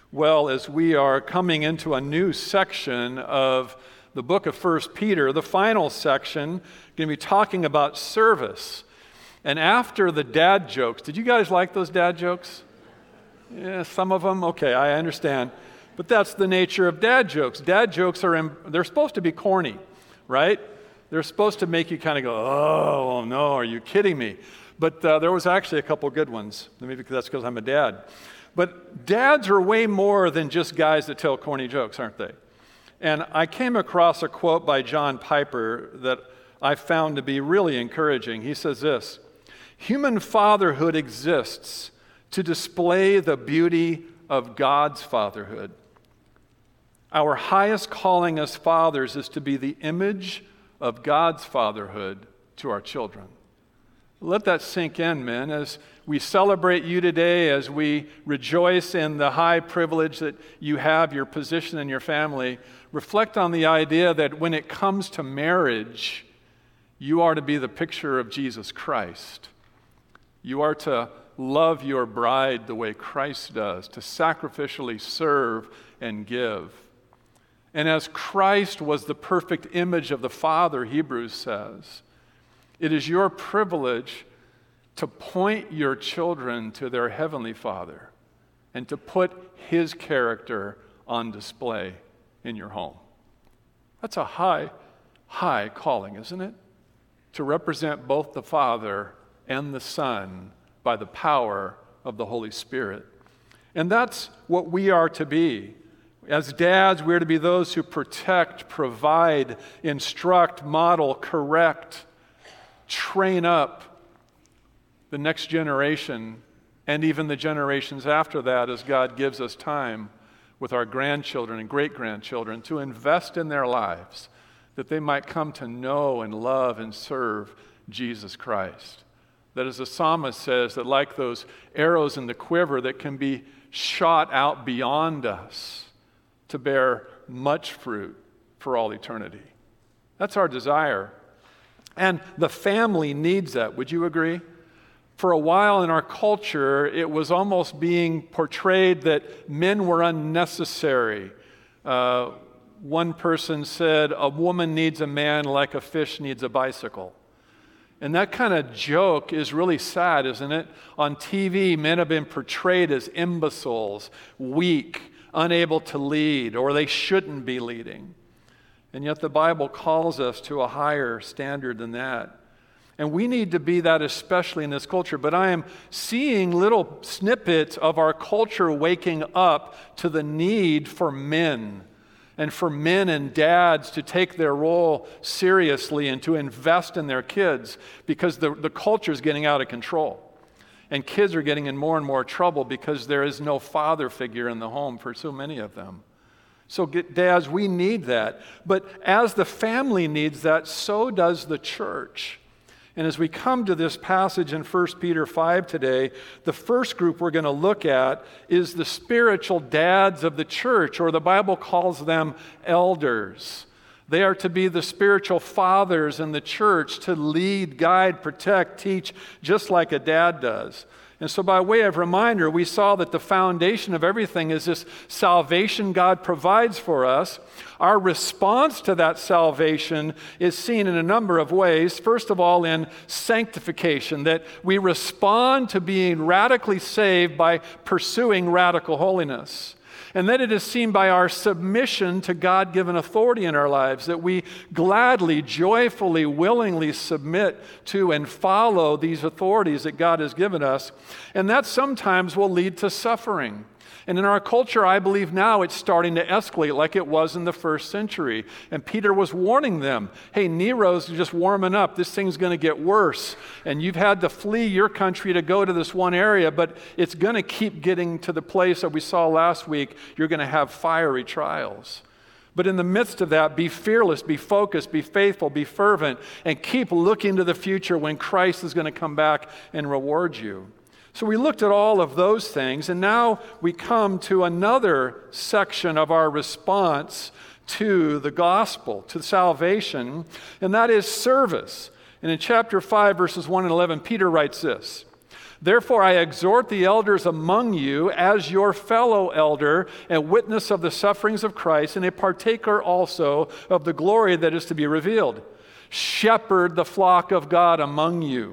Well, as we are coming into a new section of the book of 1 Peter, the final section, going to be talking about service. And after the dad jokes, did you guys like those dad jokes? Yeah, some of them? Okay, I understand. But that's the nature of dad jokes. Dad jokes they're supposed to be corny, right? They're supposed to make you kind of go, oh no, are you kidding me? But there was actually a couple good ones. Maybe that's because I'm a dad. But dads are way more than just guys that tell corny jokes, aren't they? And I came across a quote by John Piper that I found to be really encouraging. He says this: "Human fatherhood exists to display the beauty of God's fatherhood. Our highest calling as fathers is to be the image of God's fatherhood to our children." Let that sink in, men, as we celebrate you today, as we rejoice in the high privilege that you have, your position in your family. Reflect on the idea that when it comes to marriage, you are to be the picture of Jesus Christ. You are to love your bride the way Christ does, to sacrificially serve and give. And as Christ was the perfect image of the Father, Hebrews says, it is your privilege to point your children to their Heavenly Father and to put His character on display in your home. That's a high, high calling, isn't it? To represent both the Father and the Son by the power of the Holy Spirit. And that's what we are to be. As dads, we're to be those who protect, provide, instruct, model, correct, train up the next generation and even the generations after that as God gives us time with our grandchildren and great-grandchildren to invest in their lives that they might come to know and love and serve Jesus Christ. That, as the psalmist says, that like those arrows in the quiver that can be shot out beyond us to bear much fruit for all eternity. That's our desire. And the family needs that. Would you agree? For a while in our culture, it was almost being portrayed that men were unnecessary. One person said, a woman needs a man like a fish needs a bicycle. And that kind of joke is really sad, isn't it? On TV, men have been portrayed as imbeciles, weak, unable to lead, or they shouldn't be leading. And yet the Bible calls us to a higher standard than that. And we need to be that, especially in this culture. But I am seeing little snippets of our culture waking up to the need for men, and for men and dads to take their role seriously and to invest in their kids, because the culture is getting out of control. And kids are getting in more and more trouble because there is no father figure in the home for so many of them. So dads, we need that. But as the family needs that, so does the church. And as we come to this passage in 1 Peter 5 today, the first group we're going to look at is the spiritual dads of the church, or the Bible calls them elders. They are to be the spiritual fathers in the church, to lead, guide, protect, teach, just like a dad does. And so by way of reminder, we saw that the foundation of everything is this salvation God provides for us. Our response to that salvation is seen in a number of ways. First of all, in sanctification, that we respond to being radically saved by pursuing radical holiness. And then it is seen by our submission to God-given authority in our lives, that we gladly, joyfully, willingly submit to and follow these authorities that God has given us. And that sometimes will lead to suffering. And in our culture, I believe now it's starting to escalate like it was in the first century. And Peter was warning them, hey, Nero's just warming up. This thing's going to get worse. And you've had to flee your country to go to this one area, but it's going to keep getting to the place that we saw last week. You're going to have fiery trials. But in the midst of that, be fearless, be focused, be faithful, be fervent, and keep looking to the future when Christ is going to come back and reward you. So we looked at all of those things, and now we come to another section of our response to the gospel, to salvation, and that is service. And in chapter 5, verses 1 and 11, Peter writes this: Therefore, I exhort the elders among you as your fellow elder and witness of the sufferings of Christ and a partaker also of the glory that is to be revealed. Shepherd the flock of God among you,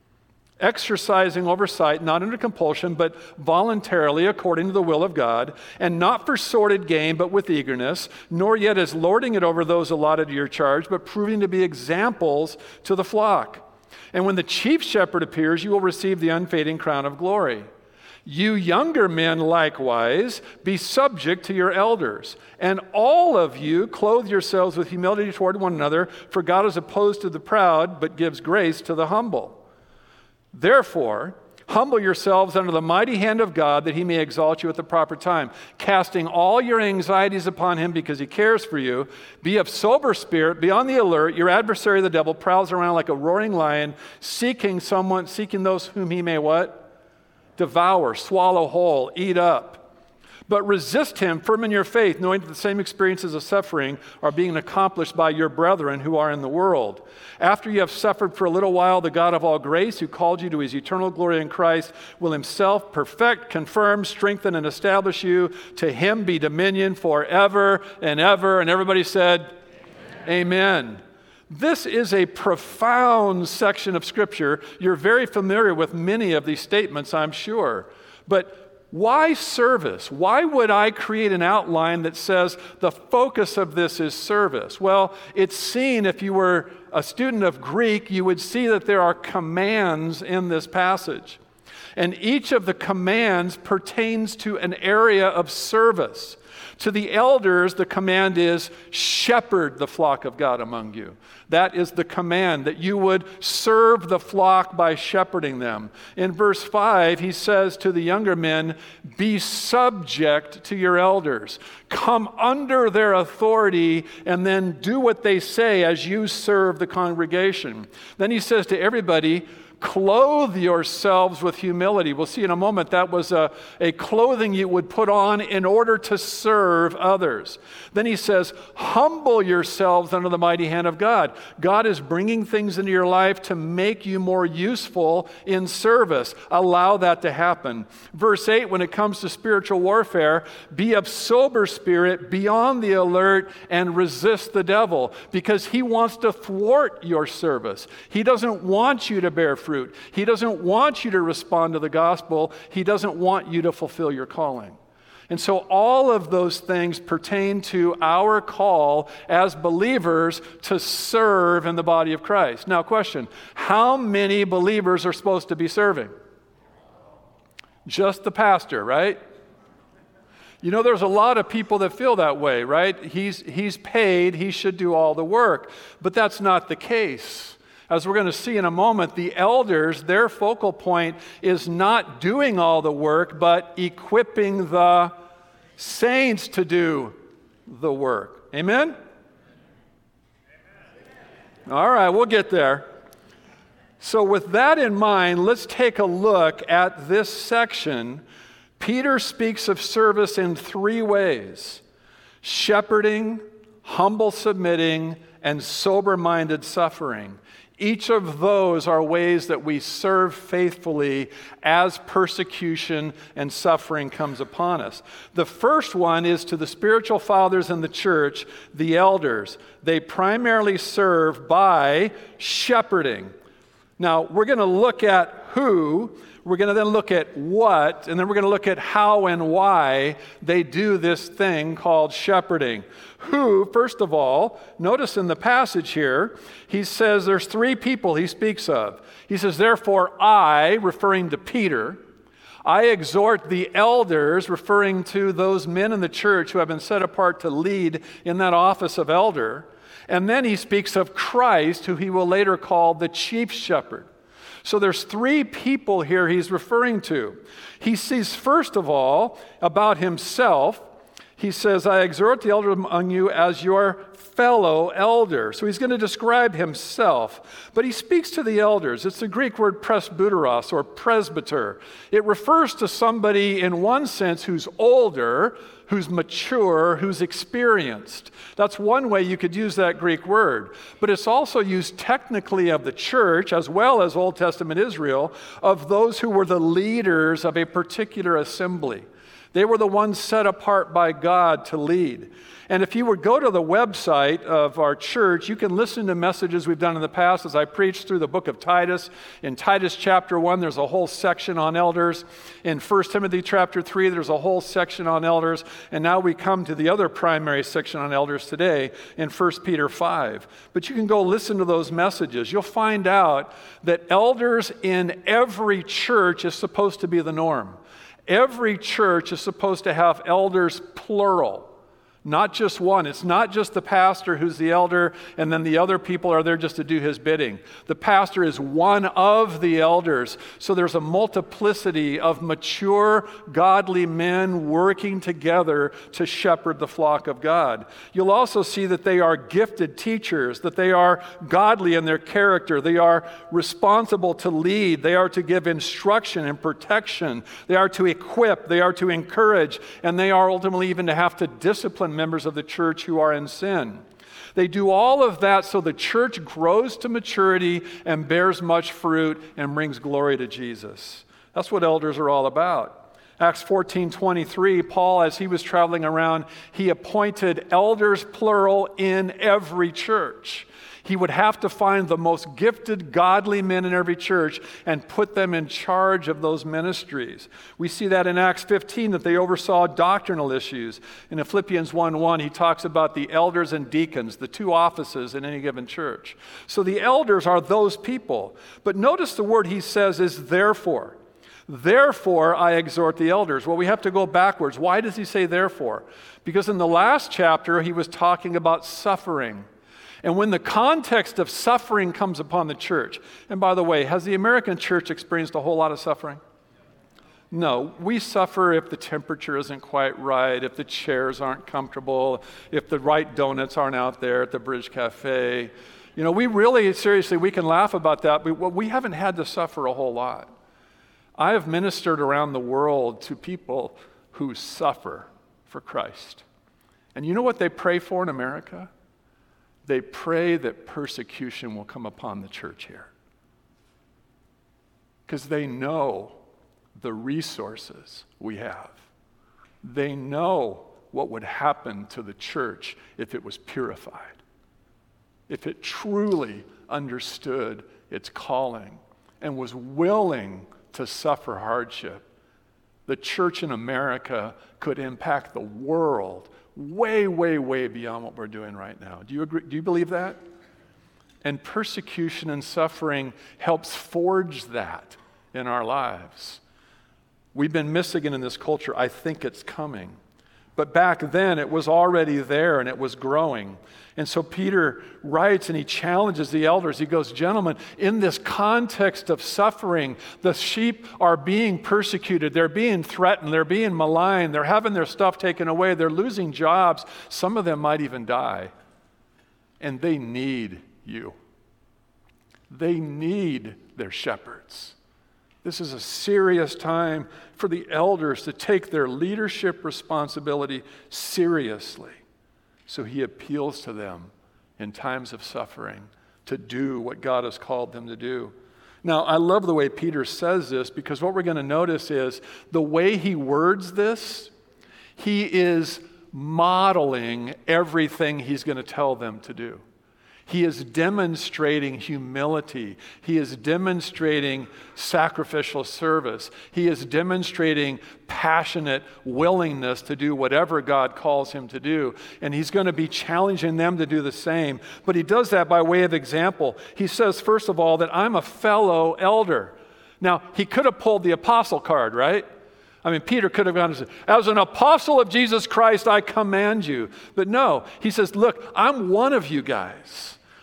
exercising oversight, not under compulsion, but voluntarily according to the will of God, and not for sordid gain, but with eagerness, nor yet as lording it over those allotted to your charge, but proving to be examples to the flock. And when the chief shepherd appears, you will receive the unfading crown of glory. You younger men likewise, be subject to your elders. And all of you clothe yourselves with humility toward one another, for God is opposed to the proud, but gives grace to the humble. Therefore, humble yourselves under the mighty hand of God, that he may exalt you at the proper time, casting all your anxieties upon him because he cares for you. Be of sober spirit, be on the alert. Your adversary, the devil, prowls around like a roaring lion, seeking those whom he may what? Devour, swallow whole, eat up. But resist him, firm in your faith, knowing that the same experiences of suffering are being accomplished by your brethren who are in the world. After you have suffered for a little while, the God of all grace, who called you to his eternal glory in Christ, will himself perfect, confirm, strengthen, and establish you. To him be dominion forever and ever. And everybody said, Amen. This is a profound section of Scripture. You're very familiar with many of these statements, I'm sure. But why service? Why would I create an outline that says the focus of this is service? Well, it's seen, if you were a student of Greek, you would see that there are commands in this passage. And each of the commands pertains to an area of service. To the elders, the command is, shepherd the flock of God among you. That is the command, that you would serve the flock by shepherding them. In verse 5, he says to the younger men, be subject to your elders. Come under their authority and then do what they say as you serve the congregation. Then he says to everybody, clothe yourselves with humility. We'll see in a moment that was a clothing you would put on in order to serve others. Then he says, humble yourselves under the mighty hand of God. God is bringing things into your life to make you more useful in service. Allow that to happen. Verse 8, when it comes to spiritual warfare, be of sober spirit, be on the alert, and resist the devil, because he wants to thwart your service. He doesn't want you to bear fruit. He doesn't want you to respond to the gospel. He doesn't want you to fulfill your calling. And so all of those things pertain to our call as believers to serve in the body of Christ. Now, question, how many believers are supposed to be serving? Just the pastor, right? You know, there's a lot of people that feel that way, right? He's paid, he should do all the work. But that's not the case. As we're going to see in a moment, the elders, their focal point is not doing all the work, but equipping the saints to do the work. Amen? All right, we'll get there. So with that in mind, let's take a look at this section. Peter speaks of service in three ways: shepherding, humble submitting, and sober-minded suffering. Each of those are ways that we serve faithfully as persecution and suffering comes upon us. The first one is to the spiritual fathers in the church, the elders. They primarily serve by shepherding. Now, we're going to look at who, we're going to then look at what, and then we're going to look at how and why they do this thing called shepherding. Who, first of all, notice in the passage here, he says there's three people he speaks of. He says, therefore I, referring to Peter, I exhort the elders, referring to those men in the church who have been set apart to lead in that office of elder. And then he speaks of Christ, who he will later call the chief shepherd. So there's three people here he's referring to. He sees, first of all, about himself. He says, I exhort the elders among you as your fellow elder. So he's going to describe himself, but he speaks to the elders. It's the Greek word presbyteros or presbyter. It refers to somebody in one sense who's older, who's mature, who's experienced. That's one way you could use that Greek word. But it's also used technically of the church, as well as Old Testament Israel, of those who were the leaders of a particular assembly. They were the ones set apart by God to lead. And if you would go to the website of our church, you can listen to messages we've done in the past as I preached through the book of Titus. In Titus chapter 1, there's a whole section on elders. In 1 Timothy chapter 3, there's a whole section on elders. And now we come to the other primary section on elders today in 1 Peter 5. But you can go listen to those messages. You'll find out that elders in every church is supposed to be the norm. Every church is supposed to have elders, plural. Not just one. It's not just the pastor who's the elder and then the other people are there just to do his bidding. The pastor is one of the elders. So there's a multiplicity of mature, godly men working together to shepherd the flock of God. You'll also see that they are gifted teachers, that they are godly in their character. They are responsible to lead. They are to give instruction and protection. They are to equip. They are to encourage. And they are ultimately even to have to discipline members of the church who are in sin. They do all of that so the church grows to maturity and bears much fruit and brings glory to Jesus. That's what elders are all about. Acts 14:23, Paul, as he was traveling around, he appointed elders, plural, in every church. He would have to find the most gifted, godly men in every church and put them in charge of those ministries. We see that in Acts 15, that they oversaw doctrinal issues. In Philippians 1:1, he talks about the elders and deacons, the two offices in any given church. So the elders are those people. But notice the word he says is therefore. Therefore, I exhort the elders. Well, we have to go backwards. Why does he say therefore? Because in the last chapter, he was talking about suffering. And when the context of suffering comes upon the church, and by the way, has the American church experienced a whole lot of suffering? No, we suffer if the temperature isn't quite right, if the chairs aren't comfortable, if the right donuts aren't out there at the British Cafe. You know, we really, seriously, we can laugh about that, but we haven't had to suffer a whole lot. I have ministered around the world to people who suffer for Christ. And you know what they pray for in America? They pray that persecution will come upon the church here. Because they know the resources we have. They know what would happen to the church if it was purified, if it truly understood its calling and was willing to suffer hardship. The church in America could impact the world way, way, way beyond what we're doing right now. Do you agree? Do you believe that? And persecution and suffering helps forge that in our lives. We've been missing it in this culture. I think it's coming. But back then, it was already there and it was growing. And so Peter writes and he challenges the elders. He goes, gentlemen, in this context of suffering, the sheep are being persecuted. They're being threatened. They're being maligned. They're having their stuff taken away. They're losing jobs. Some of them might even die. And they need you. They need their shepherds. This is a serious time for the elders to take their leadership responsibility seriously. So he appeals to them in times of suffering to do what God has called them to do. Now, I love the way Peter says this, because what we're going to notice is the way he words this, he is modeling everything he's going to tell them to do. He is demonstrating humility. He is demonstrating sacrificial service. He is demonstrating passionate willingness to do whatever God calls him to do. And he's going to be challenging them to do the same. But he does that by way of example. He says, first of all, that I'm a fellow elder. Now, he could have pulled the apostle card, right? I mean, Peter could have gone and said, as an apostle of Jesus Christ, I command you. But no, he says, look, I'm one of you guys.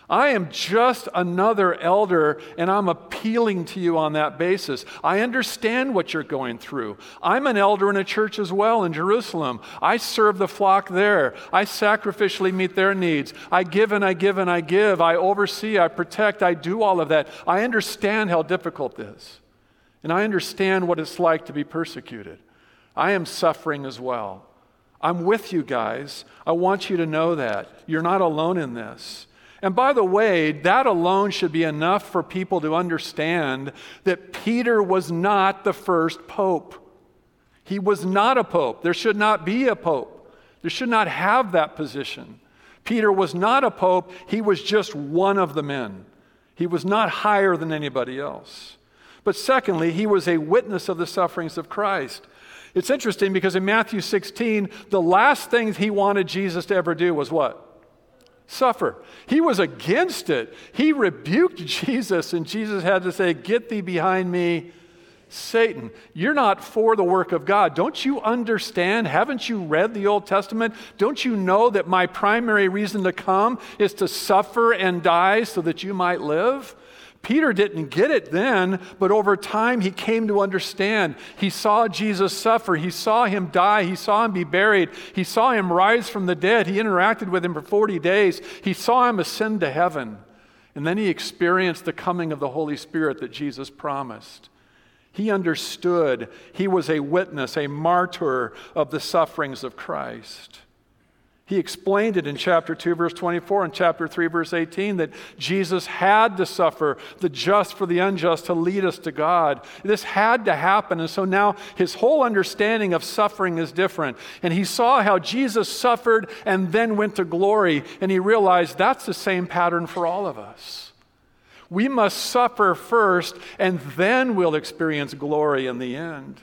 I am just another elder, and I'm appealing to you on that basis. I understand what you're going through. I'm an elder in a church as well in Jerusalem. I serve the flock there. I sacrificially meet their needs. I give and I give and I give. I oversee, I protect, I do all of that. I understand how difficult this is. And I understand what it's like to be persecuted. I am suffering as well. I'm with you guys. I want you to know that. You're not alone in this. And by the way, that alone should be enough for people to understand that Peter was not the first pope. He was not a pope. There should not be a pope. There should not have that position. Peter was not a pope. He was just one of the men. He was not higher than anybody else. But secondly, he was a witness of the sufferings of Christ. It's interesting because in Matthew 16, the last thing he wanted Jesus to ever do was what? Suffer. He was against it. He rebuked Jesus, and Jesus had to say, "Get thee behind me, Satan. You're not for the work of God. Don't you understand? Haven't you read the Old Testament? Don't you know that my primary reason to come is to suffer and die so that you might live?" Peter didn't get it then, but over time he came to understand. He saw Jesus suffer. He saw him die. He saw him be buried. He saw him rise from the dead. He interacted with him for 40 days. He saw him ascend to heaven. And then he experienced the coming of the Holy Spirit that Jesus promised. He understood. He was a witness, a martyr of the sufferings of Christ. He explained it in chapter 2, verse 24, and chapter 3, verse 18, that Jesus had to suffer, the just for the unjust, to lead us to God. This had to happen, and so now his whole understanding of suffering is different. And he saw how Jesus suffered and then went to glory, and he realized that's the same pattern for all of us. We must suffer first, and then we'll experience glory in the end.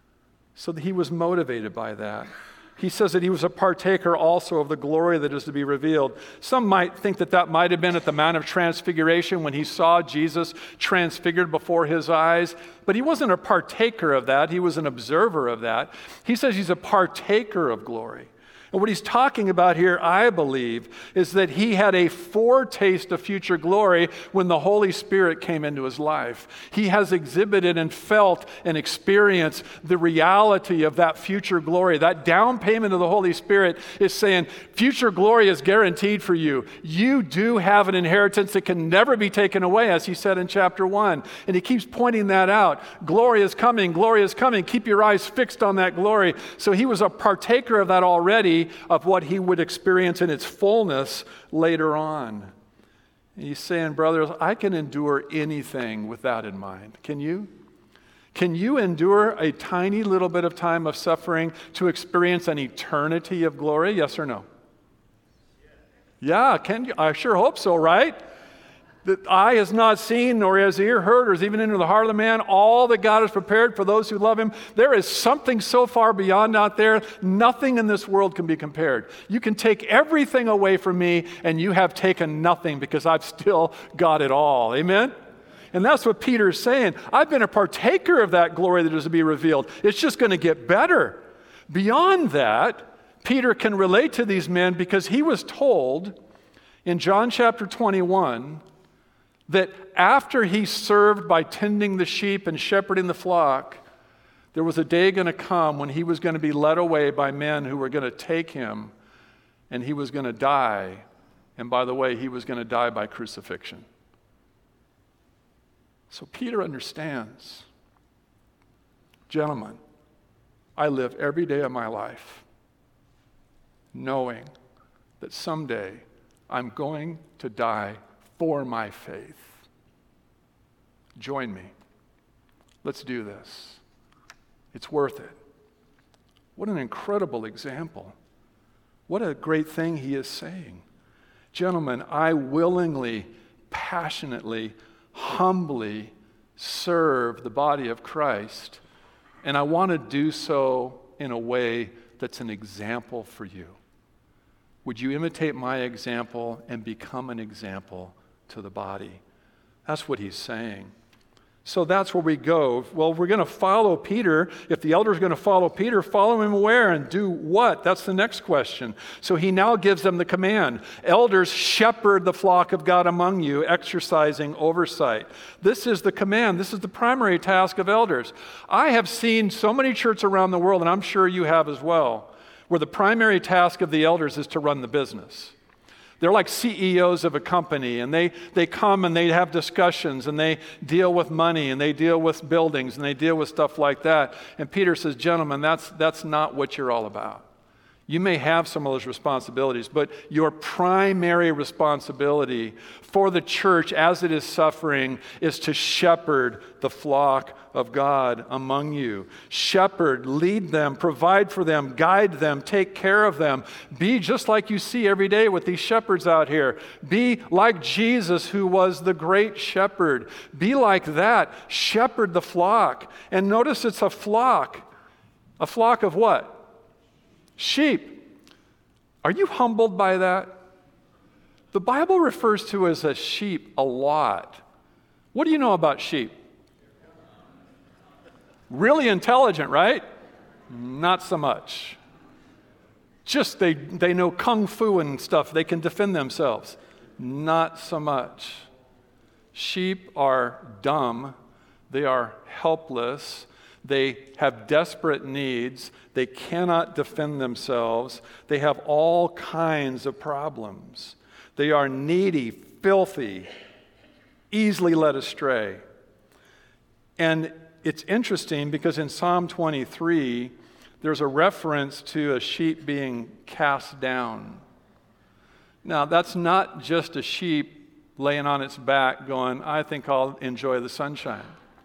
So that he was motivated by that. He says that he was a partaker also of the glory that is to be revealed. Some might think that that might have been at the Mount of Transfiguration when he saw Jesus transfigured before his eyes. But he wasn't a partaker of that. He was an observer of that. He says he's a partaker of glory. And what he's talking about here, I believe, is that he had a foretaste of future glory when the Holy Spirit came into his life. He has exhibited and felt and experienced the reality of that future glory. That down payment of the Holy Spirit is saying, future glory is guaranteed for you. You do have an inheritance that can never be taken away, as he said in chapter 1. And he keeps pointing that out. Glory is coming, glory is coming. Keep your eyes fixed on that glory. So he was a partaker of that already, of what he would experience in its fullness later on. And he's saying, brothers, I can endure anything with that in mind. Can you? Can you endure a tiny little bit of time of suffering to experience an eternity of glory? Yes or no? Yeah, can you? I sure hope so, right? The eye has not seen, nor has ear heard, or has even entered the heart of the man, all that God has prepared for those who love him. There is something so far beyond out there, nothing in this world can be compared. You can take everything away from me, and you have taken nothing, because I've still got it all. Amen? And that's what Peter's saying. I've been a partaker of that glory that is to be revealed. It's just going to get better. Beyond that, Peter can relate to these men because he was told in John chapter 21 that after he served by tending the sheep and shepherding the flock, there was a day going to come when he was going to be led away by men who were going to take him, and he was going to die. And by the way, he was going to die by crucifixion. So Peter understands. Gentlemen, I live every day of my life knowing that someday I'm going to die for my faith. Join me. Let's do this. It's worth it. What an incredible example. What a great thing he is saying. Gentlemen, I willingly, passionately, humbly serve the body of Christ, and I want to do so in a way that's an example for you. Would you imitate my example and become an example to the body? That's what he's saying. So that's where we go. Well, we're going to follow Peter. If the elder's going to follow Peter, follow him where and do what? That's the next question. So he now gives them the command. Elders, shepherd the flock of God among you, exercising oversight. This is the command. This is the primary task of elders. I have seen so many churches around the world, and I'm sure you have as well, where the primary task of the elders is to run the business. They're like CEOs of a company, and they come and they have discussions, and they deal with money, and they deal with buildings, and they deal with stuff like that. And Peter says, gentlemen, that's not what you're all about. You may have some of those responsibilities, but your primary responsibility for the church as it is suffering is to shepherd the flock of God among you. Shepherd, lead them, provide for them, guide them, take care of them. Be just like you see every day with these shepherds out here. Be like Jesus, who was the great shepherd. Be like that. Shepherd the flock. And notice it's a flock. A flock of what? Sheep. Are you humbled by that? The Bible refers to as a sheep a lot. What do you know about sheep? Really intelligent, right? Not so much. Just they know kung fu and stuff. They can defend themselves. Not so much. Sheep are dumb. They are helpless. They have desperate needs. They cannot defend themselves. They have all kinds of problems. They are needy, filthy, easily led astray. And it's interesting because in Psalm 23, there's a reference to a sheep being cast down. Now, that's not just a sheep laying on its back going, I think I'll enjoy the sunshine.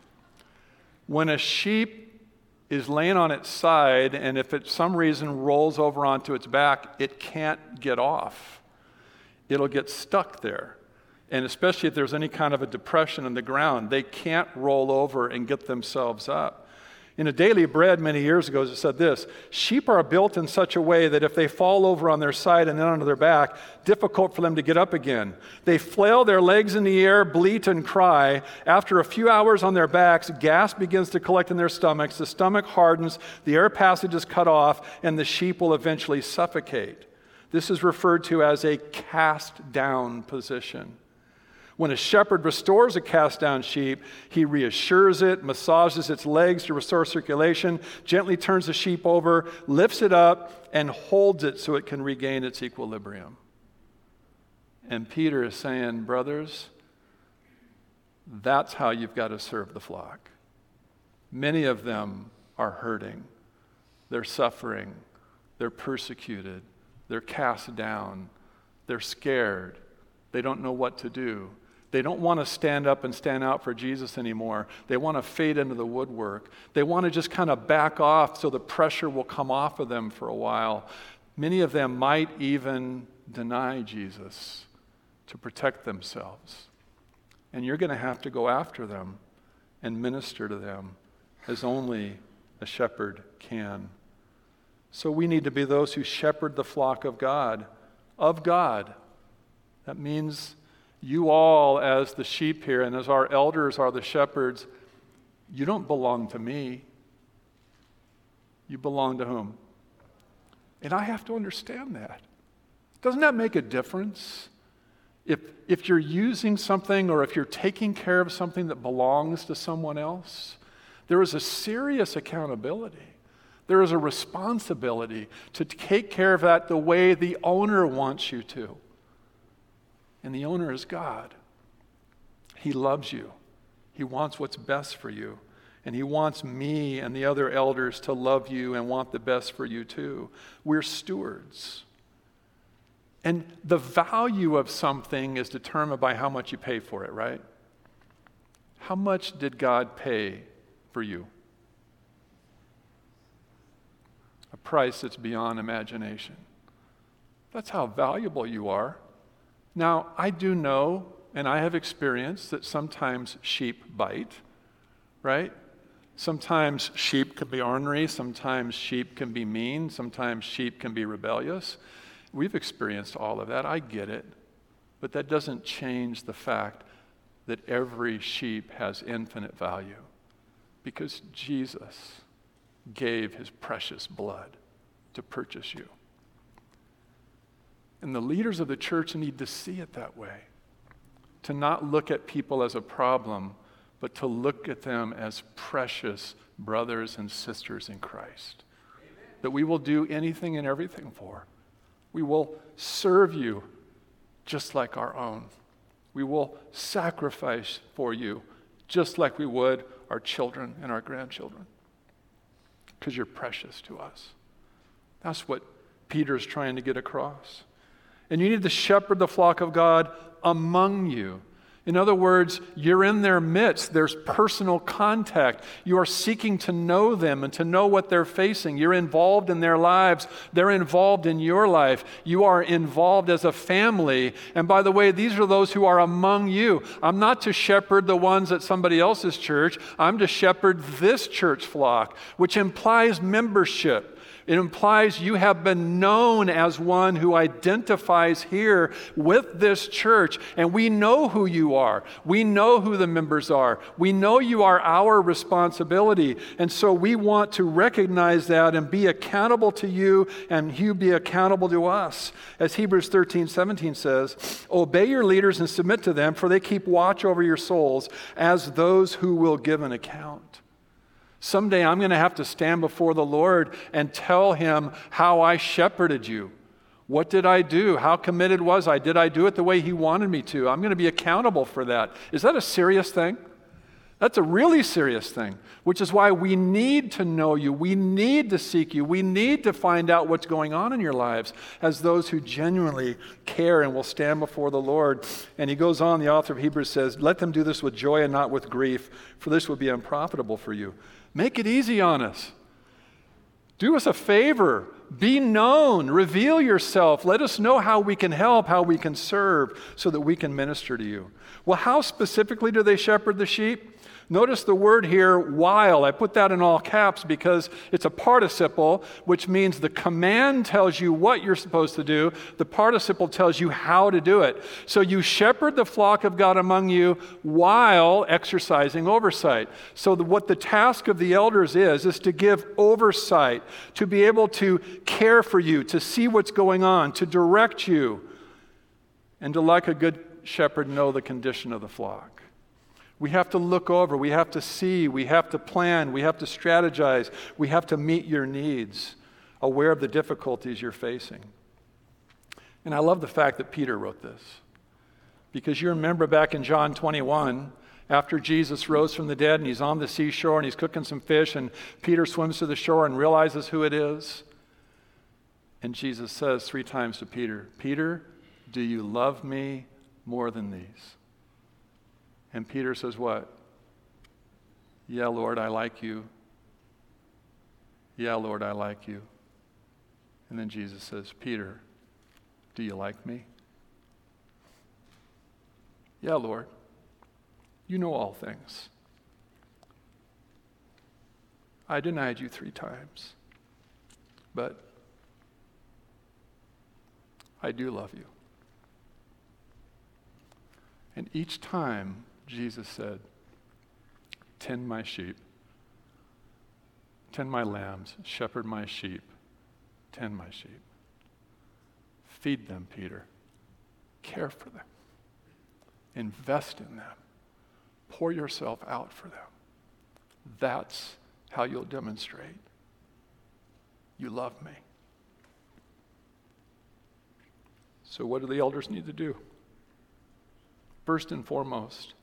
When a sheep is laying on its side, and if it some reason rolls over onto its back, it can't get off. It'll get stuck there. And especially if there's any kind of a depression in the ground, they can't roll over and get themselves up. In a Daily Bread many years ago, it said this: sheep are built in such a way that if they fall over on their side and then onto their back, difficult for them to get up again. They flail their legs in the air, bleat and cry. After a few hours on their backs, gas begins to collect in their stomachs. The stomach hardens, the air passage is cut off, and the sheep will eventually suffocate. This is referred to as a cast down position. When a shepherd restores a cast-down sheep, he reassures it, massages its legs to restore circulation, gently turns the sheep over, lifts it up, and holds it so it can regain its equilibrium. And Peter is saying, brothers, that's how you've got to serve the flock. Many of them are hurting. They're suffering. They're persecuted. They're cast down. They're scared. They don't know what to do. They don't want to stand up and stand out for Jesus anymore. They want to fade into the woodwork. They want to just kind of back off so the pressure will come off of them for a while. Many of them might even deny Jesus to protect themselves. And you're going to have to go after them and minister to them as only a shepherd can. So we need to be those who shepherd the flock of God. Of God. That means you all, as the sheep here, and as our elders are the shepherds, you don't belong to me. You belong to whom? And I have to understand that. Doesn't that make a difference? If you're using something or if you're taking care of something that belongs to someone else, there is a serious accountability. There is a responsibility to take care of that the way the owner wants you to. And the owner is God. He loves you. He wants what's best for you. And he wants me and the other elders to love you and want the best for you too. We're stewards. And the value of something is determined by how much you pay for it, right? How much did God pay for you? A price that's beyond imagination. That's how valuable you are. Now, I do know, and I have experienced, that sometimes sheep bite, right? Sometimes sheep can be ornery, sometimes sheep can be mean, sometimes sheep can be rebellious. We've experienced all of that, I get it. But that doesn't change the fact that every sheep has infinite value because Jesus gave his precious blood to purchase you. And the leaders of the church need to see it that way, to not look at people as a problem, but to look at them as precious brothers and sisters in Christ, that we will do anything and everything for. We will serve you just like our own. We will sacrifice for you just like we would our children and our grandchildren, because you're precious to us. That's what Peter's trying to get across. And you need to shepherd the flock of God among you. In other words, you're in their midst. There's personal contact. You are seeking to know them and to know what they're facing. You're involved in their lives. They're involved in your life. You are involved as a family. And by the way, these are those who are among you. I'm not to shepherd the ones at somebody else's church. I'm to shepherd this church flock, which implies membership. It implies you have been known as one who identifies here with this church, and we know who you are. We know who the members are. We know you are our responsibility, and so we want to recognize that and be accountable to you, and you be accountable to us. As Hebrews 13:17 says, obey your leaders and submit to them, for they keep watch over your souls as those who will give an account. Someday I'm going to have to stand before the Lord and tell him how I shepherded you. What did I do? How committed was I? Did I do it the way he wanted me to? I'm going to be accountable for that. Is that a serious thing? That's a really serious thing, which is why we need to know you. We need to seek you. We need to find out what's going on in your lives as those who genuinely care and will stand before the Lord. And he goes on, the author of Hebrews says, let them do this with joy and not with grief, for this would be unprofitable for you. Make it easy on us. Do us a favor. Be known. Reveal yourself. Let us know how we can help, how we can serve, so that we can minister to you. Well, how specifically do they shepherd the sheep? Notice the word here, while. I put that in all caps because it's a participle, which means the command tells you what you're supposed to do. The participle tells you how to do it. So you shepherd the flock of God among you while exercising oversight. So what the task of the elders is to give oversight, to be able to care for you, to see what's going on, to direct you, and to, like a good shepherd, know the condition of the flock. We have to look over, we have to see, we have to plan, we have to strategize, we have to meet your needs, aware of the difficulties you're facing. And I love the fact that Peter wrote this, because you remember back in John 21, after Jesus rose from the dead and he's on the seashore and he's cooking some fish, and Peter swims to the shore and realizes who it is. And Jesus says 3 times to Peter, Peter, do you love me more than these? And Peter says what? Yeah, Lord, I like you. Yeah, Lord, I like you. And then Jesus says, Peter, do you like me? Yeah, Lord, you know all things. I denied you 3 times, but I do love you. And each time, Jesus said, tend my sheep, tend my lambs, shepherd my sheep, tend my sheep. Feed them, Peter. Care for them. Invest in them. Pour yourself out for them. That's how you'll demonstrate you love me. So what do the elders need to do? First and foremost,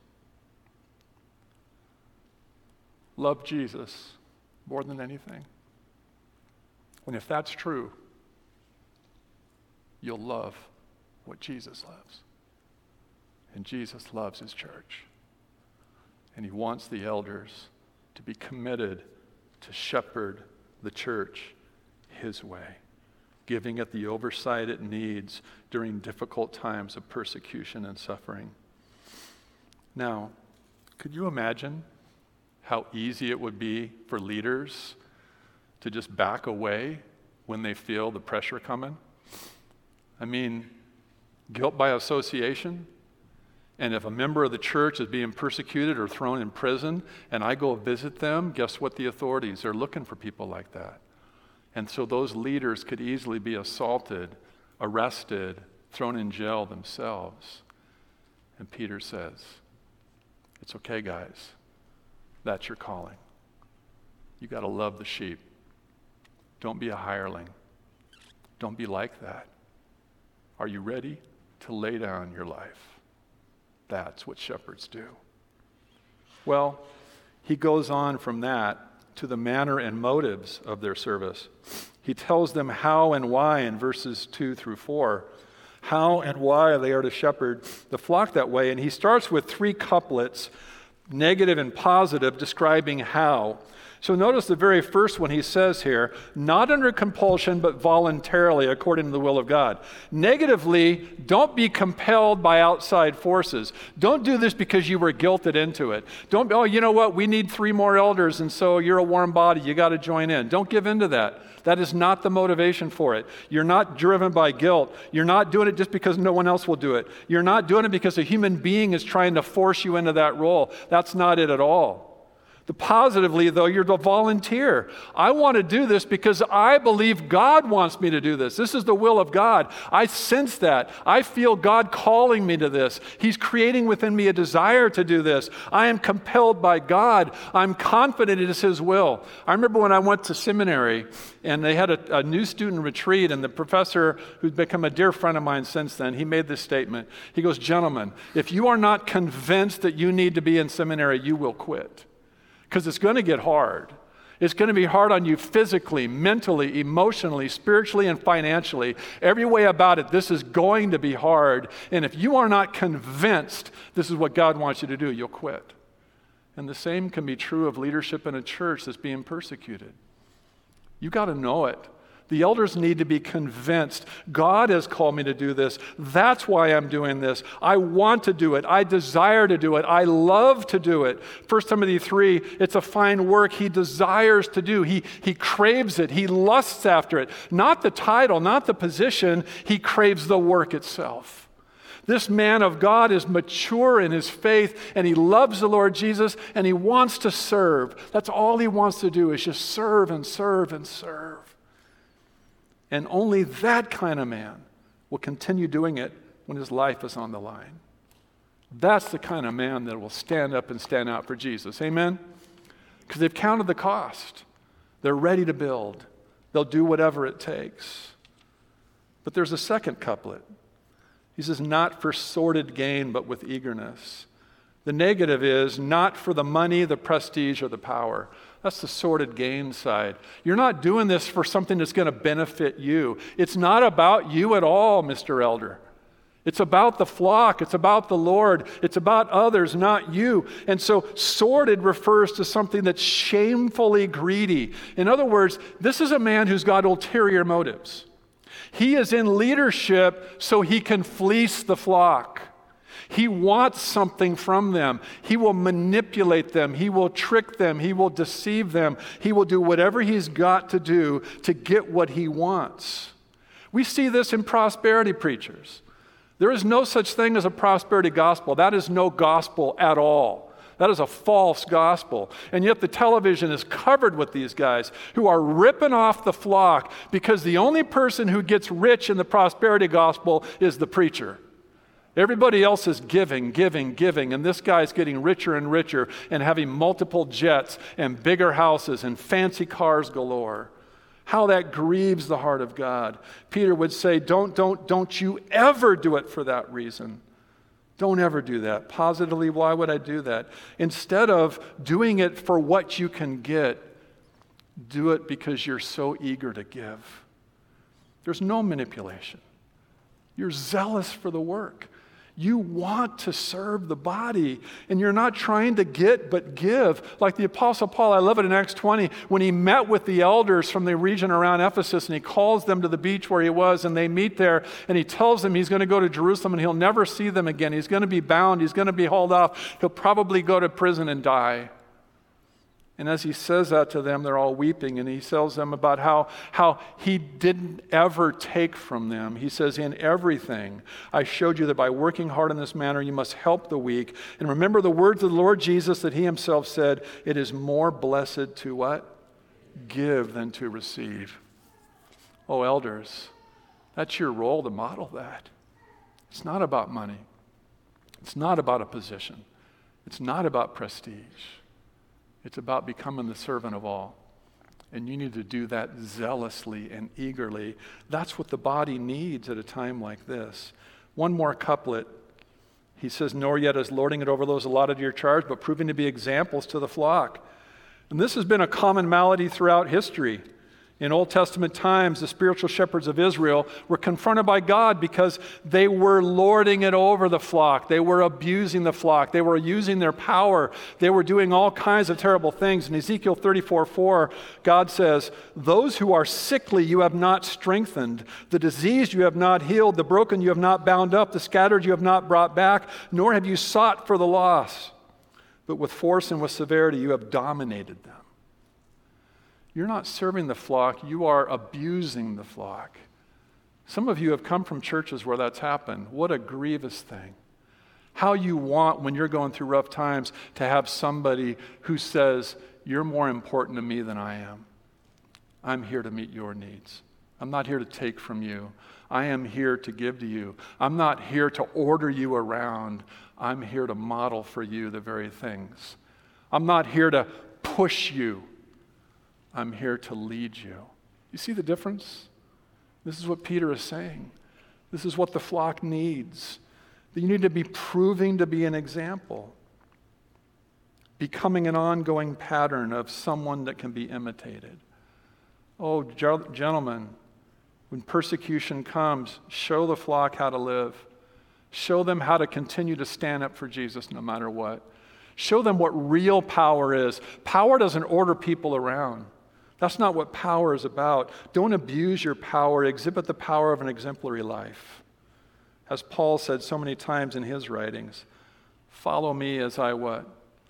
love Jesus more than anything. And if that's true, you'll love what Jesus loves. And Jesus loves his church. And he wants the elders to be committed to shepherd the church his way, giving it the oversight it needs during difficult times of persecution and suffering. Now, could you imagine how easy it would be for leaders to just back away when they feel the pressure coming? I mean, guilt by association. And if a member of the church is being persecuted or thrown in prison and I go visit them, guess what the authorities are looking for people like that. And so those leaders could easily be assaulted, arrested, thrown in jail themselves. And Peter says, it's okay, guys. That's your calling. You got to love the sheep. Don't be a hireling. Don't be like that. Are you ready to lay down your life? That's what shepherds do. Well, he goes on from that to the manner and motives of their service. He tells them how and why in verses 2 through 4. How and why they are to shepherd the flock that way. And he starts with 3 couplets, negative and positive, describing how. So notice the very first one he says here, not under compulsion, but voluntarily, according to the will of God. Negatively, don't be compelled by outside forces. Don't do this because you were guilted into it. Don't, oh, you know what, we need 3 more elders, and so you're a warm body, you got to join in. Don't give in to that. That is not the motivation for it. You're not driven by guilt. You're not doing it just because no one else will do it. You're not doing it because a human being is trying to force you into that role. That's not it at all. Positively, though, you're the volunteer. I want to do this because I believe God wants me to do this. This is the will of God. I sense that. I feel God calling me to this. He's creating within me a desire to do this. I am compelled by God. I'm confident it is His will. I remember when I went to seminary and they had a new student retreat, and the professor, who's become a dear friend of mine since then, he made this statement. He goes, gentlemen, if you are not convinced that you need to be in seminary, you will quit. Because it's going to get hard. It's going to be hard on you physically, mentally, emotionally, spiritually, and financially. Every way about it, this is going to be hard. And if you are not convinced this is what God wants you to do, you'll quit. And the same can be true of leadership in a church that's being persecuted. You got to know it. The elders need to be convinced. God has called me to do this. That's why I'm doing this. I want to do it. I desire to do it. I love to do it. 1 Timothy 3, it's a fine work he desires to do. He craves it. He lusts after it. Not the title, not the position. He craves the work itself. This man of God is mature in his faith, and he loves the Lord Jesus, and he wants to serve. That's all he wants to do, is just serve and serve and serve. And only that kind of man will continue doing it when his life is on the line. That's the kind of man that will stand up and stand out for Jesus. Amen? Because they've counted the cost. They're ready to build. They'll do whatever it takes. But there's a second couplet. He says, not for sordid gain, but with eagerness. The negative is not for the money, the prestige, or the power. That's the sordid gain side. You're not doing this for something that's going to benefit you. It's not about you at all, Mr. Elder. It's about the flock. It's about the Lord. It's about others, not you. And so sordid refers to something that's shamefully greedy. In other words, this is a man who's got ulterior motives. He is in leadership so he can fleece the flock. He wants something from them. He will manipulate them. He will trick them. He will deceive them. He will do whatever he's got to do to get what he wants. We see this in prosperity preachers. There is no such thing as a prosperity gospel. That is no gospel at all. That is a false gospel. And yet the television is covered with these guys who are ripping off the flock because the only person who gets rich in the prosperity gospel is the preacher. Everybody else is giving, and this guy's getting richer and richer and having multiple jets and bigger houses and fancy cars galore. How that grieves the heart of God. Peter would say, don't you ever do it for that reason. Don't ever do that. Positively, why would I do that? Instead of doing it for what you can get, do it because you're so eager to give. There's no manipulation. You're zealous for the work. You want to serve the body, and you're not trying to get but give. Like the Apostle Paul, I love it in Acts 20, when he met with the elders from the region around Ephesus, and he calls them to the beach where he was, and they meet there, and he tells them he's going to go to Jerusalem, and he'll never see them again. He's going to be bound. He's going to be hauled off. He'll probably go to prison and die. And as he says that to them, they're all weeping, and he tells them about how he didn't ever take from them. He says, in everything, I showed you that by working hard in this manner, you must help the weak. And remember the words of the Lord Jesus that he himself said, it is more blessed to what? Give than to receive. Oh, elders, that's your role to model that. It's not about money. It's not about a position. It's not about prestige. It's about becoming the servant of all. And you need to do that zealously and eagerly. That's what the body needs at a time like this. One more couplet. He says, nor yet as lording it over those allotted to your charge, but proving to be examples to the flock. And this has been a common malady throughout history. In Old Testament times, the spiritual shepherds of Israel were confronted by God because they were lording it over the flock. They were abusing the flock. They were using their power. They were doing all kinds of terrible things. In Ezekiel 34:4, God says, those who are sickly you have not strengthened. The diseased you have not healed. The broken you have not bound up. The scattered you have not brought back. Nor have you sought for the lost. But with force and with severity you have dominated them. You're not serving the flock, you are abusing the flock. Some of you have come from churches where that's happened. What a grievous thing. How you want, when you're going through rough times, to have somebody who says, you're more important to me than I am. I'm here to meet your needs. I'm not here to take from you. I am here to give to you. I'm not here to order you around. I'm here to model for you the very things. I'm not here to push you. I'm here to lead you. You see the difference? This is what Peter is saying. This is what the flock needs. You need to be proving to be an example, becoming an ongoing pattern of someone that can be imitated. Oh, gentlemen, when persecution comes, show the flock how to live. Show them how to continue to stand up for Jesus no matter what. Show them what real power is. Power doesn't order people around. That's not what power is about. Don't abuse your power. Exhibit the power of an exemplary life. As Paul said so many times in his writings, follow me as I what?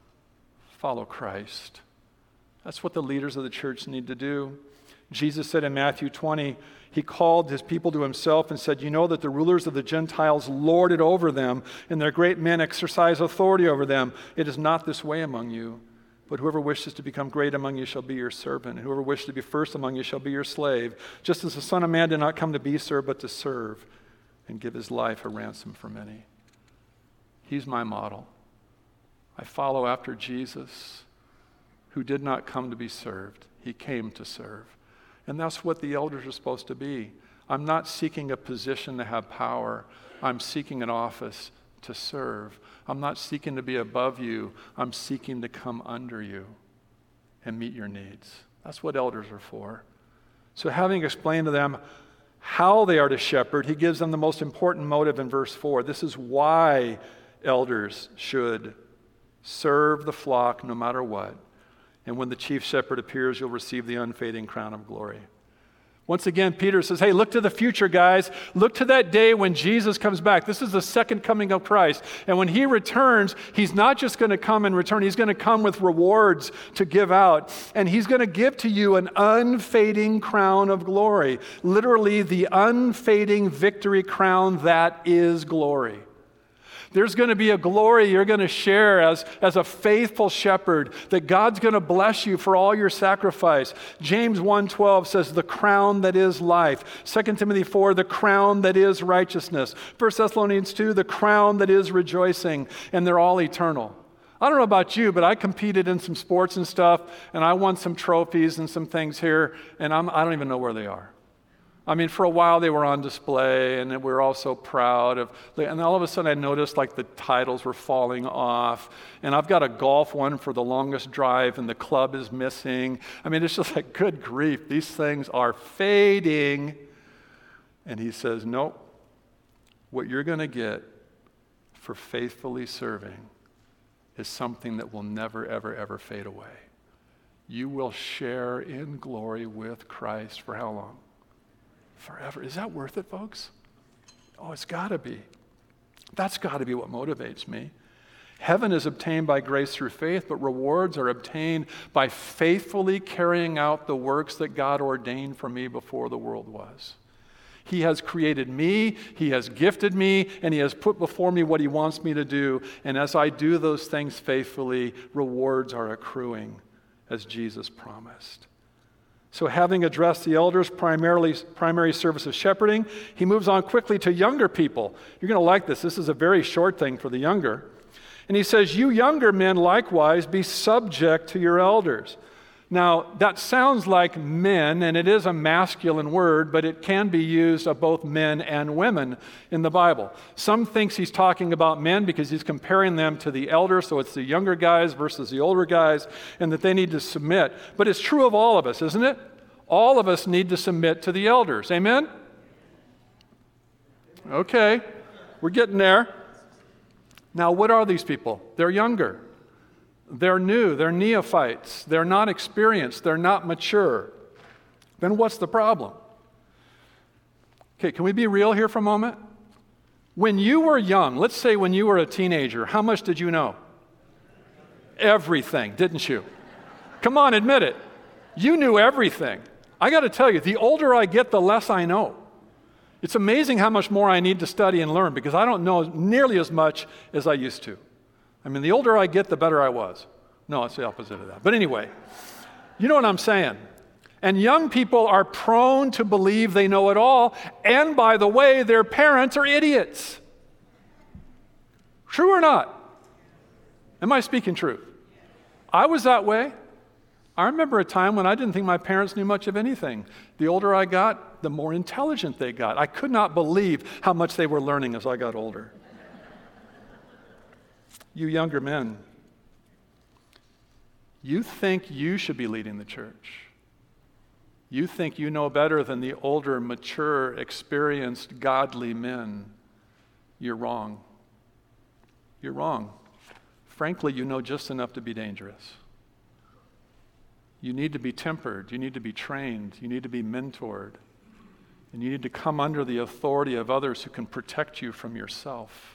Follow Christ. That's what the leaders of the church need to do. Jesus said in Matthew 20, he called his people to himself and said, you know that the rulers of the Gentiles lord it over them, and their great men exercise authority over them. It is not this way among you. But whoever wishes to become great among you shall be your servant, and whoever wishes to be first among you shall be your slave, just as the Son of Man did not come to be served, but to serve and give his life a ransom for many. He's my model. I follow after Jesus, who did not come to be served. He came to serve. And that's what the elders are supposed to be. I'm not seeking a position to have power. I'm seeking an office to serve. I'm not seeking to be above you. I'm seeking to come under you and meet your needs. That's what elders are for. So having explained to them how they are to shepherd, he gives them the most important motive in verse 4. This is why elders should serve the flock no matter what. And when the chief shepherd appears, you'll receive the unfading crown of glory. Once again, Peter says, hey, look to the future, guys. Look to that day when Jesus comes back. This is the second coming of Christ. And when he returns, he's not just going to come and return. He's going to come with rewards to give out. And he's going to give to you an unfading crown of glory. Literally, the unfading victory crown that is glory. There's going to be a glory you're going to share as a faithful shepherd, that God's going to bless you for all your sacrifice. James 1:12 says, the crown that is life. 2 Timothy 4, the crown that is righteousness. 1 Thessalonians 2, the crown that is rejoicing. And they're all eternal. I don't know about you, but I competed in some sports and stuff, and I won some trophies and some things here, and I don't even know where they are. I mean, for a while they were on display, and we were all so proud of. And all of a sudden, I noticed like the titles were falling off. And I've got a golf one for the longest drive, and the club is missing. I mean, it's just like, good grief, these things are fading. And he says, nope. What you're going to get for faithfully serving is something that will never, ever, ever fade away. You will share in glory with Christ for how long? Forever. Is that worth it, folks? Oh, it's got to be. That's got to be what motivates me. Heaven is obtained by grace through faith, but rewards are obtained by faithfully carrying out the works that God ordained for me before the world was. He has created me, He has gifted me, and He has put before me what He wants me to do. And as I do those things faithfully, rewards are accruing, as Jesus promised. So having addressed the elders' primary service of shepherding, he moves on quickly to younger people. You're going to like this. This is a very short thing for the younger. And he says, you younger men likewise be subject to your elders. Now, that sounds like men, and it is a masculine word, but it can be used of both men and women in the Bible. Some thinks he's talking about men because he's comparing them to the elders, so it's the younger guys versus the older guys, and that they need to submit. But it's true of all of us, isn't it? All of us need to submit to the elders. Amen? Okay, we're getting there. Now, what are these people? They're younger. They're new, they're neophytes, they're not experienced, they're not mature. Then what's the problem? Okay, can we be real here for a moment? When you were young, let's say when you were a teenager, how much did you know? Everything, didn't you? Come on, admit it. You knew everything. I got to tell you, the older I get, the less I know. It's amazing how much more I need to study and learn because I don't know nearly as much as I used to. I mean, the older I get, the better I was. No, it's the opposite of that. But anyway, you know what I'm saying. And young people are prone to believe they know it all. And by the way, their parents are idiots. True or not? Am I speaking truth? I was that way. I remember a time when I didn't think my parents knew much of anything. The older I got, the more intelligent they got. I could not believe how much they were learning as I got older. You younger men, you think you should be leading the church. You think you know better than the older, mature, experienced, godly men. You're wrong. You're wrong. Frankly, you know just enough to be dangerous. You need to be tempered. You need to be trained. You need to be mentored. And you need to come under the authority of others who can protect you from yourself.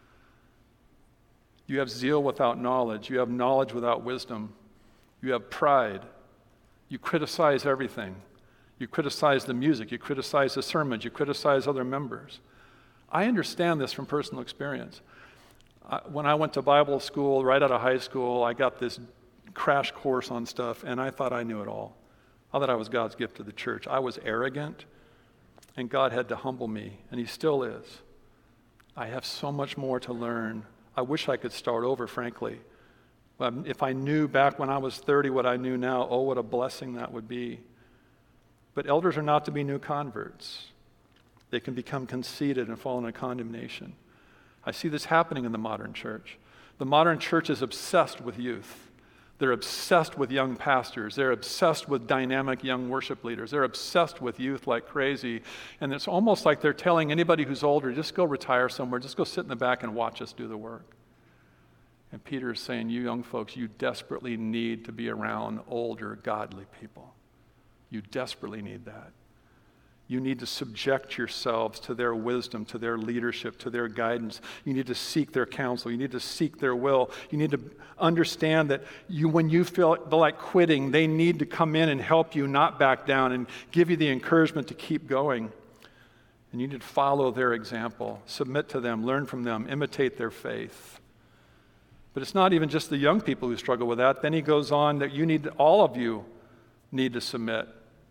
You have zeal without knowledge. You have knowledge without wisdom. You have pride. You criticize everything. You criticize the music. You criticize the sermons. You criticize other members. I understand this from personal experience. When I went to Bible school, right out of high school, I got this crash course on stuff, and I thought I knew it all. I thought I was God's gift to the church. I was arrogant, and God had to humble me, and He still is. I have so much more to learn. I wish I could start over, frankly. If I knew back when I was 30 what I knew now, oh, what a blessing that would be. But elders are not to be new converts. They can become conceited and fall into condemnation. I see this happening in the modern church. The modern church is obsessed with youth. They're obsessed with young pastors. They're obsessed with dynamic young worship leaders. They're obsessed with youth like crazy. And it's almost like they're telling anybody who's older, just go retire somewhere. Just go sit in the back and watch us do the work. And Peter is saying, you young folks, you desperately need to be around older, godly people. You desperately need that. You need to subject yourselves to their wisdom, to their leadership, to their guidance. You need to seek their counsel. You need to seek their will. You need to understand that when you feel like quitting, they need to come in and help you not back down and give you the encouragement to keep going. And you need to follow their example, submit to them, learn from them, imitate their faith. But it's not even just the young people who struggle with that. Then he goes on that all of you need to submit.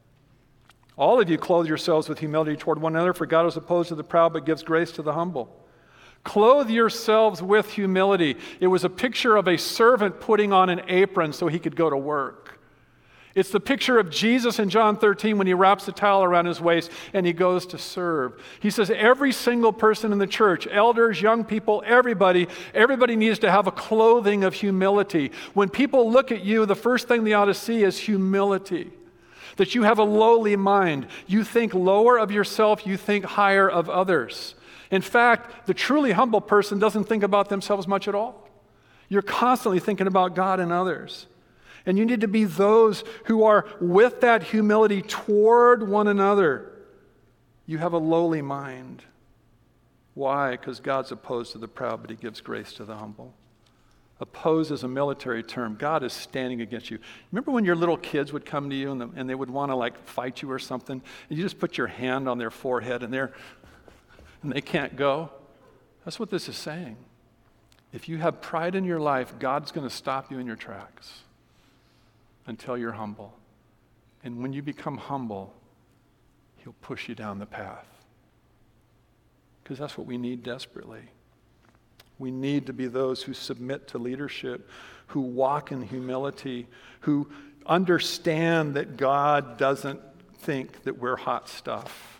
All of you clothe yourselves with humility toward one another, for God is opposed to the proud but gives grace to the humble. Clothe yourselves with humility. It was a picture of a servant putting on an apron so he could go to work. It's the picture of Jesus in John 13 when he wraps the towel around his waist and he goes to serve. He says every single person in the church, elders, young people, everybody needs to have a clothing of humility. When people look at you, the first thing they ought to see is humility. That you have a lowly mind. You think lower of yourself, you think higher of others. In fact, the truly humble person doesn't think about themselves much at all. You're constantly thinking about God and others. And you need to be those who are with that humility toward one another. You have a lowly mind. Why? Because God's opposed to the proud, but he gives grace to the humble. Oppose is a military term. God is standing against you. Remember when your little kids would come to you and they would want to fight you or something, and you just put your hand on their forehead and they can't go? That's what this is saying. If you have pride in your life, God's going to stop you in your tracks until you're humble. And when you become humble, he'll push you down the path. Because that's what we need desperately. We need to be those who submit to leadership, who walk in humility, who understand that God doesn't think that we're hot stuff.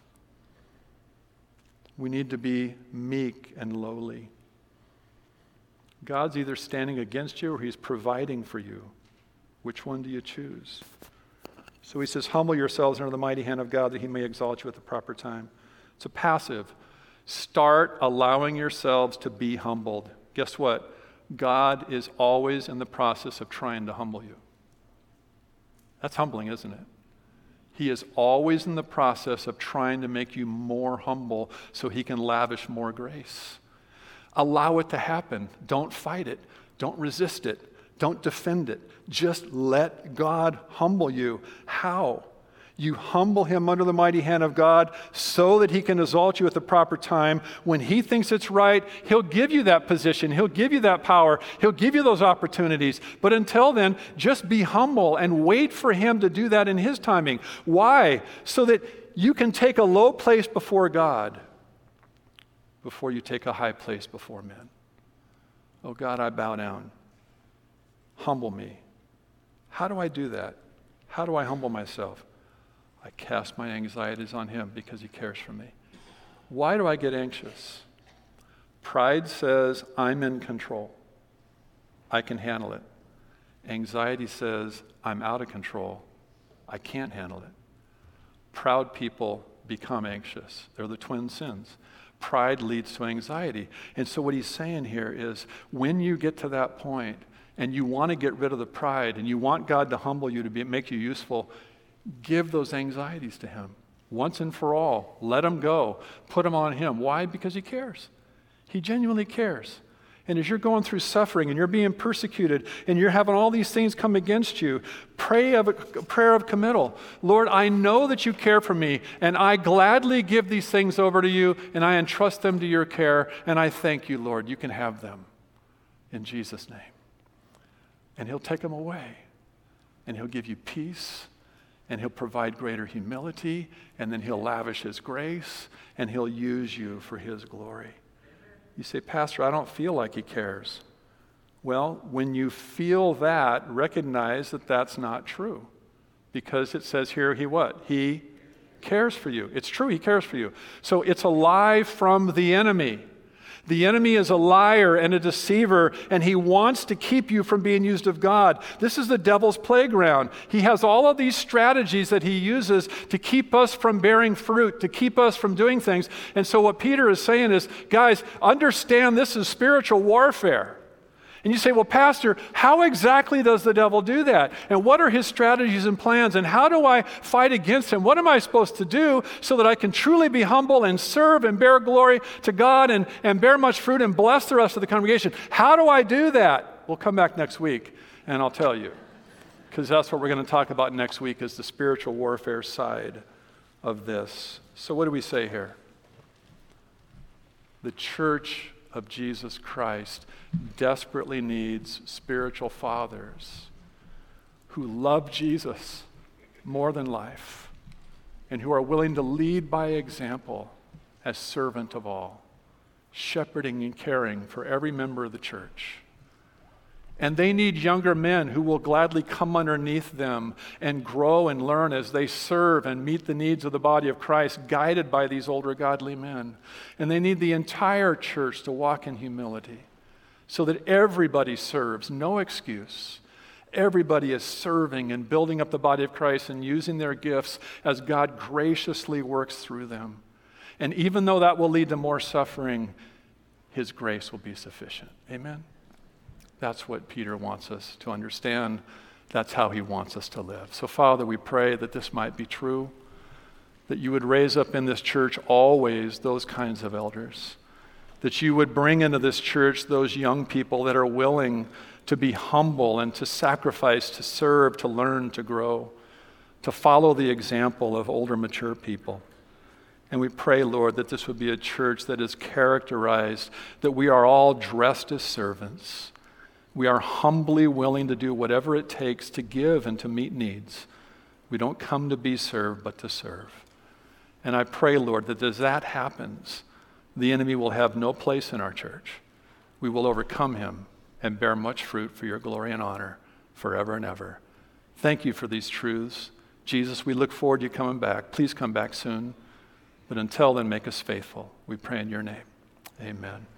We need to be meek and lowly. God's either standing against you or he's providing for you. Which one do you choose? So he says, humble yourselves under the mighty hand of God that he may exalt you at the proper time. It's a passive. Start allowing yourselves to be humbled. Guess what? God is always in the process of trying to humble you. That's humbling, isn't it? He is always in the process of trying to make you more humble so he can lavish more grace. Allow it to happen. Don't fight it. Don't resist it. Don't defend it. Just let God humble you. How? You humble him under the mighty hand of God so that he can exalt you at the proper time. When he thinks it's right, he'll give you that position. He'll give you that power. He'll give you those opportunities. But until then, just be humble and wait for him to do that in his timing. Why? So that you can take a low place before God before you take a high place before men. Oh God, I bow down. Humble me. How do I do that? How do I humble myself? I cast my anxieties on him because he cares for me. Why do I get anxious? Pride says, I'm in control. I can handle it. Anxiety says, I'm out of control. I can't handle it. Proud people become anxious. They're the twin sins. Pride leads to anxiety. And so what he's saying here is, when you get to that point and you want to get rid of the pride and you want God to humble you, to make you useful, give those anxieties to him once and for all. Let them go. Put them on him. Why? Because he cares. He genuinely cares. And as you're going through suffering and you're being persecuted and you're having all these things come against you, pray a prayer of committal. Lord, I know that you care for me, and I gladly give these things over to you, and I entrust them to your care, and I thank you, Lord. You can have them in Jesus' name. And he'll take them away, and he'll give you peace, and he'll provide greater humility, and then he'll lavish his grace, and he'll use you for his glory. You say, Pastor, I don't feel like he cares. Well, when you feel that, recognize that that's not true. Because it says here, he what? He cares for you. It's true, he cares for you. So it's a lie from the enemy. The enemy is a liar and a deceiver, and he wants to keep you from being used of God. This is the devil's playground. He has all of these strategies that he uses to keep us from bearing fruit, to keep us from doing things. And so what Peter is saying is, guys, understand this is spiritual warfare. And you say, well, Pastor, how exactly does the devil do that? And what are his strategies and plans? And how do I fight against him? What am I supposed to do so that I can truly be humble and serve and bear glory to God and bear much fruit and bless the rest of the congregation? How do I do that? We'll come back next week and I'll tell you. Because that's what we're going to talk about next week, is the spiritual warfare side of this. So what do we say here? The church of Jesus Christ desperately needs spiritual fathers who love Jesus more than life and who are willing to lead by example as servant of all, shepherding and caring for every member of the church. And they need younger men who will gladly come underneath them and grow and learn as they serve and meet the needs of the body of Christ, guided by these older godly men. And they need the entire church to walk in humility so that everybody serves, no excuse. Everybody is serving and building up the body of Christ and using their gifts as God graciously works through them. And even though that will lead to more suffering, his grace will be sufficient. Amen? That's what Peter wants us to understand. That's how he wants us to live. So, Father, we pray that this might be true, that you would raise up in this church always those kinds of elders, that you would bring into this church those young people that are willing to be humble and to sacrifice, to serve, to learn, to grow, to follow the example of older, mature people. And we pray, Lord, that this would be a church that is characterized, that we are all dressed as servants. We are humbly willing to do whatever it takes to give and to meet needs. We don't come to be served, but to serve. And I pray, Lord, that as that happens, the enemy will have no place in our church. We will overcome him and bear much fruit for your glory and honor forever and ever. Thank you for these truths. Jesus, we look forward to you coming back. Please come back soon. But until then, make us faithful. We pray in your name. Amen.